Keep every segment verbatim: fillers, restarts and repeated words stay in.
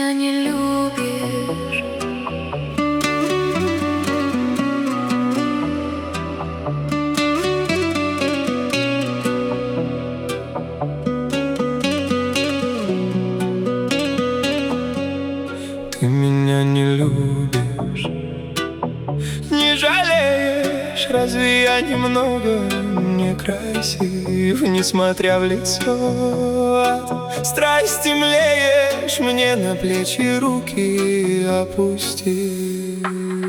меня не любишь. Ты меня не любишь, не жалеешь. Разве я немного некрасив, несмотря в лицо? От страсти млеешь, мне на плечи руки опусти.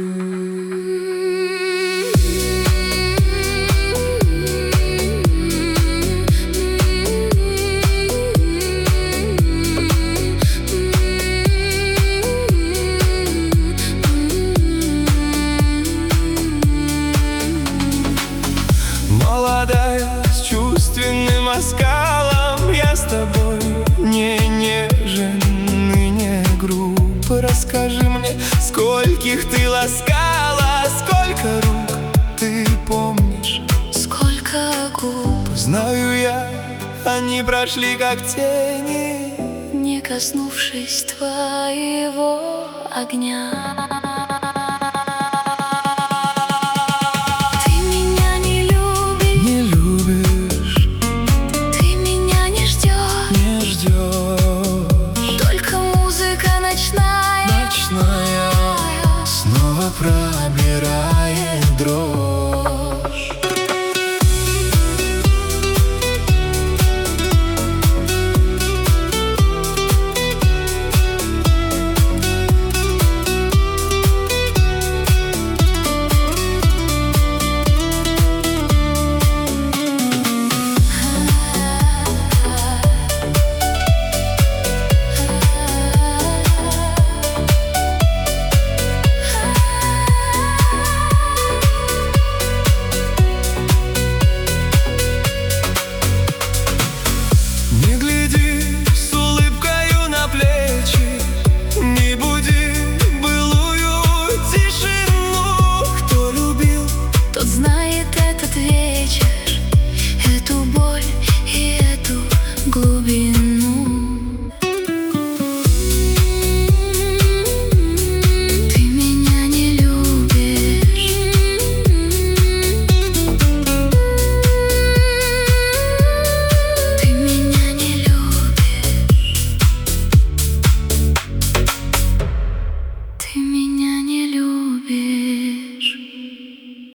Молодая, с чувственным оскалом, я с тобой не нежен и не груб. Расскажи мне, скольких ты ласкала, сколько рук ты помнишь, Сколько губ, знаю я, они прошли как тени, не коснувшись твоего огня. Снова пробирает дрожь. Знает этот вечер, эту боль.